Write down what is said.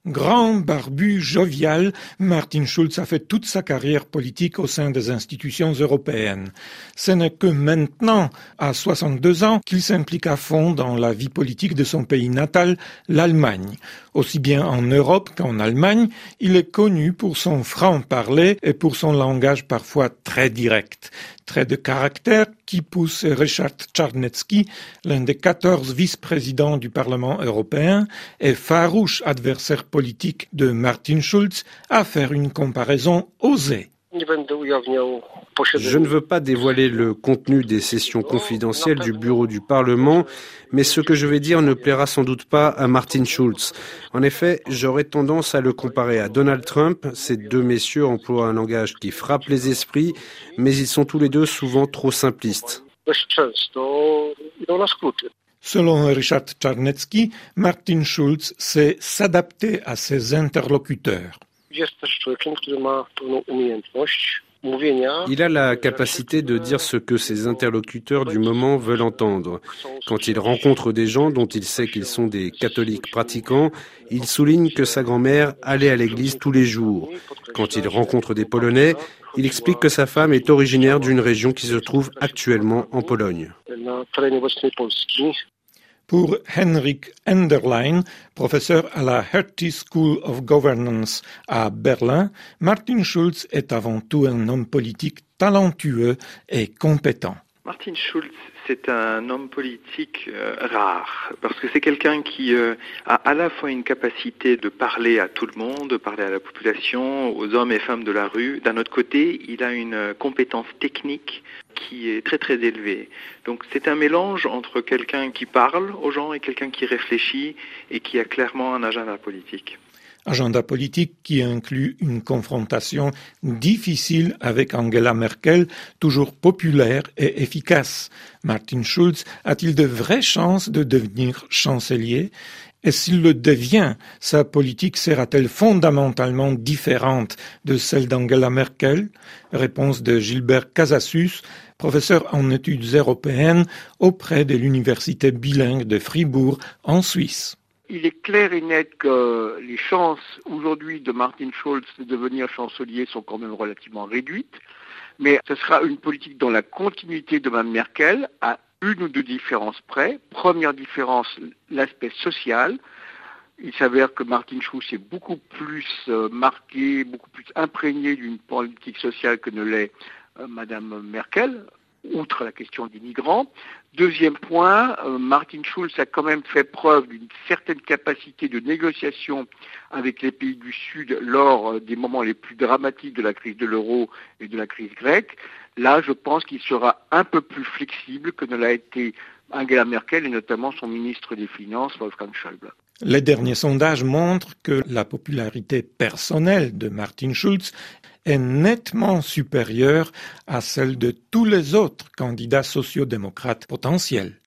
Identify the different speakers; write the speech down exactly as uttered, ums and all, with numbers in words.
Speaker 1: Grand, barbu, jovial, Martin Schulz a fait toute sa carrière politique au sein des institutions européennes. Ce n'est que maintenant, à soixante-deux ans, qu'il s'implique à fond dans la vie politique de son pays natal, l'Allemagne. Aussi bien en Europe qu'en Allemagne, il est connu pour son franc-parler et pour son langage parfois très direct. Trait de caractère qui pousse Richard Czarnecki, l'un des quatorze vice-présidents du Parlement européen et farouche adversaire politique de Martin Schulz, à faire une comparaison osée.
Speaker 2: Je ne veux pas dévoiler le contenu des sessions confidentielles du bureau du Parlement, mais ce que je vais dire ne plaira sans doute pas à Martin Schulz. En effet, j'aurais tendance à le comparer à Donald Trump. Ces deux messieurs emploient un langage qui frappe les esprits, mais ils sont tous les deux souvent trop simplistes.
Speaker 1: Selon Richard Czarnecki, Martin Schulz sait s'adapter à ses interlocuteurs.
Speaker 2: Il a la capacité de dire ce que ses interlocuteurs du moment veulent entendre. Quand il rencontre des gens dont il sait qu'ils sont des catholiques pratiquants, il souligne que sa grand-mère allait à l'église tous les jours. Quand il rencontre des Polonais, il explique que sa femme est originaire d'une région qui se trouve actuellement en Pologne.
Speaker 1: Pour Henrik Enderlein, professeur à la Hertie School of Governance à Berlin, Martin Schulz est avant tout un homme politique talentueux et compétent.
Speaker 3: Martin Schulz, c'est un homme politique euh, rare, parce que c'est quelqu'un qui euh, a à la fois une capacité de parler à tout le monde, de parler à la population, aux hommes et femmes de la rue. D'un autre côté, il a une compétence technique qui est très très élevée. Donc c'est un mélange entre quelqu'un qui parle aux gens et quelqu'un qui réfléchit et qui a clairement un agenda politique.
Speaker 1: Agenda politique qui inclut une confrontation difficile avec Angela Merkel, toujours populaire et efficace. Martin Schulz a-t-il de vraies chances de devenir chancelier? Et s'il le devient, sa politique sera-t-elle fondamentalement différente de celle d'Angela Merkel? Réponse de Gilbert Casasus, professeur en études européennes auprès de l'université bilingue de Fribourg en Suisse.
Speaker 4: Il est clair et net que les chances aujourd'hui de Martin Schulz de devenir chancelier sont quand même relativement réduites, mais ce sera une politique dans la continuité de Mme Merkel, à une ou deux différences près. Première différence, l'aspect social. Il s'avère que Martin Schulz est beaucoup plus marqué, beaucoup plus imprégné d'une politique sociale que ne l'est Mme Merkel, outre la question des migrants. Deuxième point, euh, Martin Schulz a quand même fait preuve d'une certaine capacité de négociation avec les pays du Sud lors euh, des moments les plus dramatiques de la crise de l'euro et de la crise grecque. Là, je pense qu'il sera un peu plus flexible que ne l'a été Angela Merkel et notamment son ministre des Finances, Wolfgang Schäuble.
Speaker 1: Les derniers sondages montrent que la popularité personnelle de Martin Schulz est nettement supérieure à celle de tous les autres candidats sociaux-démocrates potentiels.